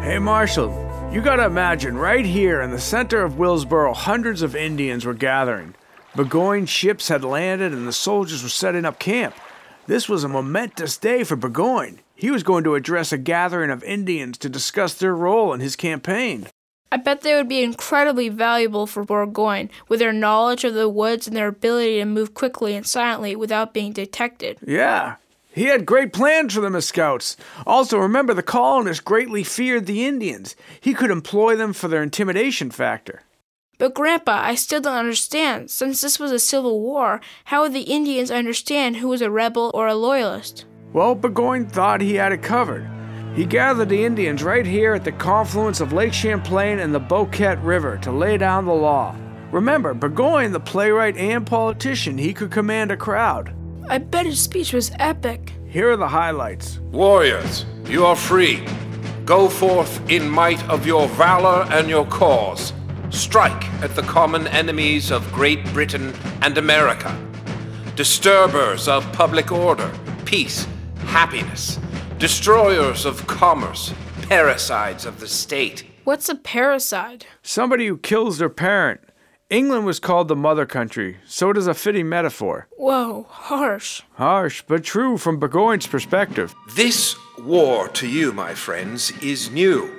Hey Marshall, you gotta imagine, right here in the center of Willsboro, hundreds of Indians were gathering. Burgoyne ships had landed and the soldiers were setting up camp. This was a momentous day for Burgoyne. He was going to address a gathering of Indians to discuss their role in his campaign. I bet they would be incredibly valuable for Burgoyne, with their knowledge of the woods and their ability to move quickly and silently without being detected. Yeah, he had great plans for them as scouts. Also, remember, the colonists greatly feared the Indians. He could employ them for their intimidation factor. But Grandpa, I still don't understand. Since this was a civil war, how would the Indians understand who was a rebel or a loyalist? Well, Burgoyne thought he had it covered. He gathered the Indians right here at the confluence of Lake Champlain and the Boquette River to lay down the law. Remember, Burgoyne, the playwright and politician, he could command a crowd. I bet his speech was epic. Here are the highlights. Warriors, you are free. Go forth in might of your valor and your cause. Strike at the common enemies of Great Britain and America. Disturbers of public order, peace, happiness. Destroyers of commerce, parricides of the state. What's a parricide? Somebody who kills their parent. England was called the mother country, so it is a fitting metaphor. Whoa, harsh. Harsh, but true from Burgoyne's perspective. This war to you, my friends, is new.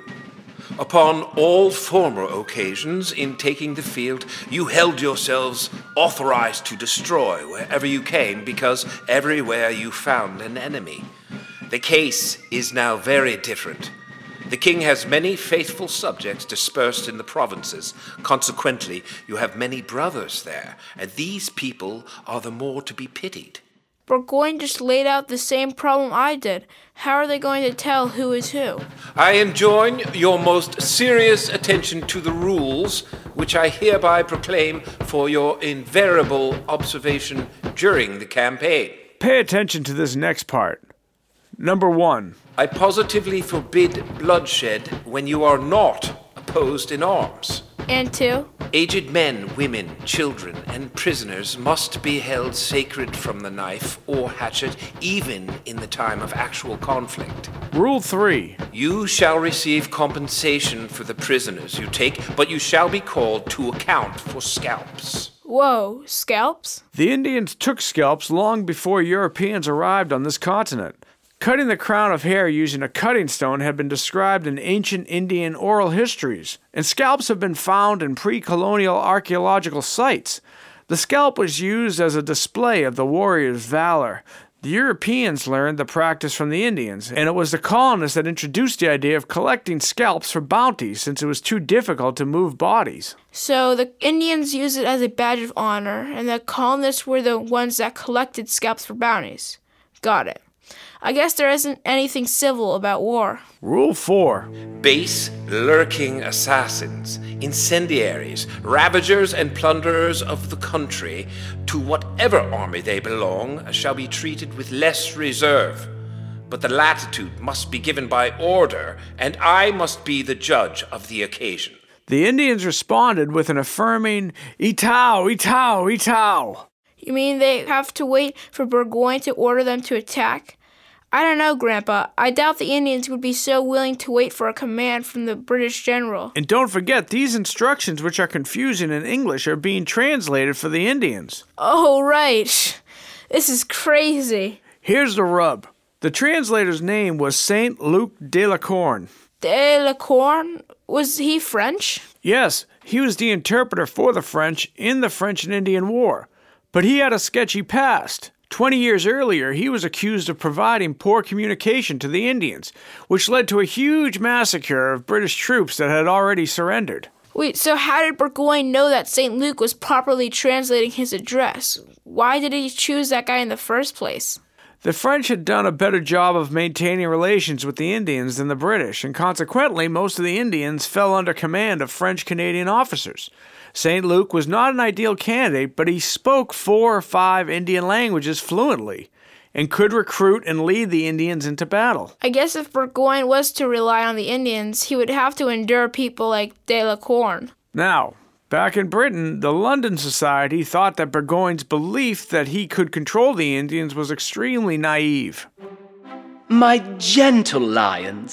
Upon all former occasions in taking the field, you held yourselves authorized to destroy wherever you came because everywhere you found an enemy. The case is now very different. The king has many faithful subjects dispersed in the provinces. Consequently, you have many brothers there, and these people are the more to be pitied. Burgoyne just laid out the same problem I did. How are they going to tell who is who? I enjoin your most serious attention to the rules, which I hereby proclaim for your invariable observation during the campaign. Pay attention to this next part. Number 1. I positively forbid bloodshed when you are not opposed in arms. And 2. Aged men, women, children, and prisoners must be held sacred from the knife or hatchet, even in the time of actual conflict. Rule 3. You shall receive compensation for the prisoners you take, but you shall be called to account for scalps. Whoa, scalps? The Indians took scalps long before Europeans arrived on this continent. Cutting the crown of hair using a cutting stone had been described in ancient Indian oral histories, and scalps have been found in pre-colonial archaeological sites. The scalp was used as a display of the warrior's valor. The Europeans learned the practice from the Indians, and it was the colonists that introduced the idea of collecting scalps for bounty since it was too difficult to move bodies. So the Indians used it as a badge of honor, and the colonists were the ones that collected scalps for bounties. Got it. I guess there isn't anything civil about war. Rule 4. Base, lurking assassins, incendiaries, ravagers, and plunderers of the country, to whatever army they belong, shall be treated with less reserve. But the latitude must be given by order, and I must be the judge of the occasion. The Indians responded with an affirming, "Itow, itow, itow." You mean they have to wait for Burgoyne to order them to attack? I don't know, Grandpa. I doubt the Indians would be so willing to wait for a command from the British general. And don't forget, these instructions, which are confusing in English, are being translated for the Indians. Oh, right. This is crazy. Here's the rub. The translator's name was Saint Luc de la Corne. De la Corne? Was he French? Yes, he was the interpreter for the French in the French and Indian War. But he had a sketchy past. 20 years earlier, he was accused of providing poor communication to the Indians, which led to a huge massacre of British troops that had already surrendered. Wait, so how did Burgoyne know that St. Luc was properly translating his address? Why did he choose that guy in the first place? The French had done a better job of maintaining relations with the Indians than the British, and consequently, most of the Indians fell under command of French-Canadian officers. St. Luc was not an ideal candidate, but he spoke 4 or 5 Indian languages fluently and could recruit and lead the Indians into battle. I guess if Burgoyne was to rely on the Indians, he would have to endure people like De la Corne. Now, back in Britain, the London Society thought that Burgoyne's belief that he could control the Indians was extremely naive. My gentle lions,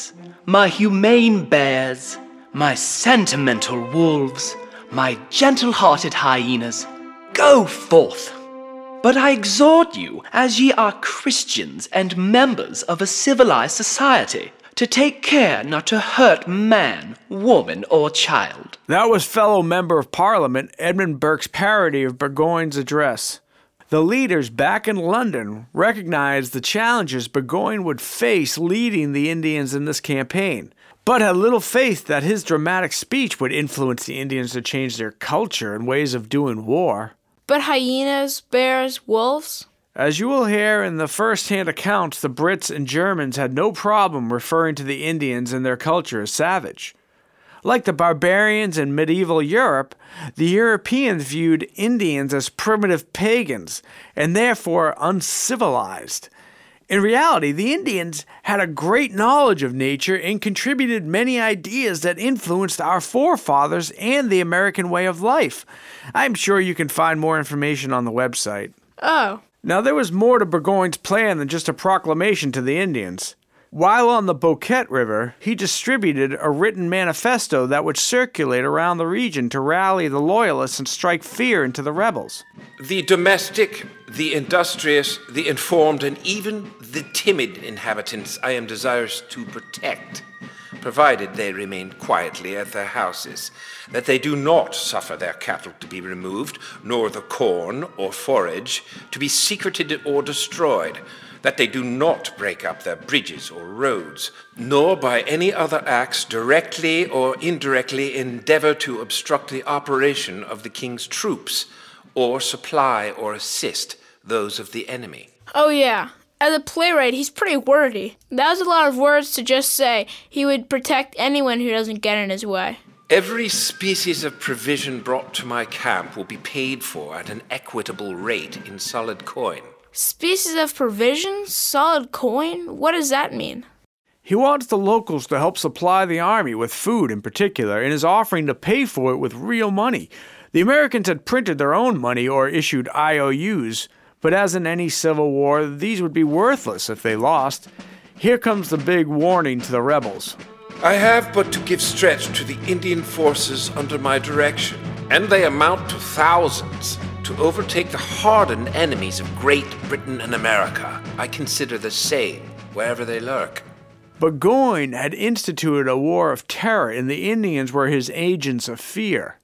my humane bears, my sentimental wolves, my gentle-hearted hyenas, go forth. But I exhort you, as ye are Christians and members of a civilized society, to take care not to hurt man, woman, or child. That was fellow Member of Parliament Edmund Burke's parody of Burgoyne's address. The leaders back in London recognized the challenges Burgoyne would face leading the Indians in this campaign, but had little faith that his dramatic speech would influence the Indians to change their culture and ways of doing war. But hyenas, bears, wolves? As you will hear in the first-hand accounts, the Brits and Germans had no problem referring to the Indians and their culture as savage. Like the barbarians in medieval Europe, the Europeans viewed Indians as primitive pagans and therefore uncivilized. In reality, the Indians had a great knowledge of nature and contributed many ideas that influenced our forefathers and the American way of life. I'm sure you can find more information on the website. Oh. Now, there was more to Burgoyne's plan than just a proclamation to the Indians. While on the Boquet River, he distributed a written manifesto that would circulate around the region to rally the Loyalists and strike fear into the rebels. The domestic, the industrious, the informed, and even the timid inhabitants I am desirous to protect, provided they remain quietly at their houses, that they do not suffer their cattle to be removed, nor the corn or forage to be secreted or destroyed, that they do not break up their bridges or roads, nor by any other acts directly or indirectly endeavor to obstruct the operation of the king's troops, or supply or assist those of the enemy. Oh yeah. As a playwright, he's pretty wordy. That was a lot of words to just say he would protect anyone who doesn't get in his way. Every species of provision brought to my camp will be paid for at an equitable rate in solid coin. Species of provisions? Solid coin? What does that mean? He wants the locals to help supply the army with food in particular and is offering to pay for it with real money. The Americans had printed their own money or issued IOUs, but as in any civil war, these would be worthless if they lost. Here comes the big warning to the rebels. I have but to give stretch to the Indian forces under my direction, and they amount to thousands, to overtake the hardened enemies of Great Britain and America. I consider the same wherever they lurk. Burgoyne had instituted a war of terror, and the Indians were his agents of fear.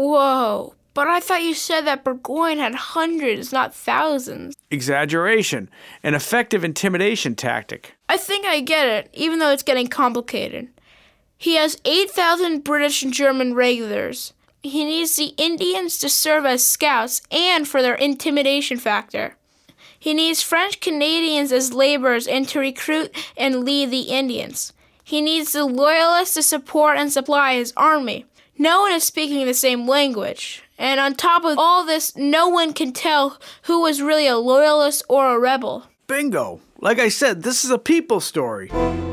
Whoa, but I thought you said that Burgoyne had hundreds, not thousands. Exaggeration, an effective intimidation tactic. I think I get it, even though it's getting complicated. He has 8,000 British and German regulars. He needs the Indians to serve as scouts and for their intimidation factor. He needs French Canadians as laborers and to recruit and lead the Indians. He needs the Loyalists to support and supply his army. No one is speaking the same language. And on top of all this, no one can tell who was really a Loyalist or a rebel. Bingo! Like I said, this is a people story.